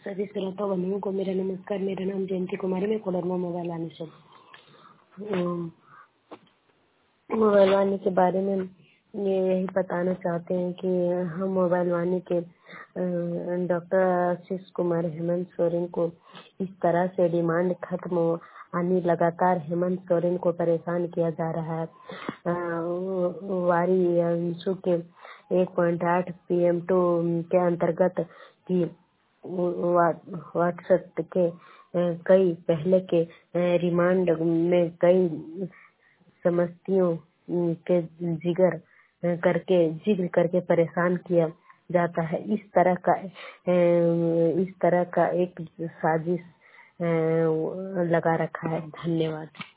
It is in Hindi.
सभी श्रोता बंधुओं को मेरा नमस्कार। मेरा नाम जयंती कुमारी, मैं कोडरमा मोबाइल वाणी से मोबाइल वाणी के बारे में ये यही बताना चाहते हैं कि हम मोबाइल वाणी के डॉक्टर आशीष कुमार हेमंत सोरेन को इस तरह से डिमांड खत्म आनी लगातार हेमंत सोरेन को परेशान किया जा रहा है। वारी अंशु के 1.8 PM2 के अंतर्गत की व्हाट्सएप के कई पहले के रिमांड में कई समस्तियों के जिक्र करके परेशान किया जाता है। इस तरह का एक साजिश लगा रखा है। धन्यवाद।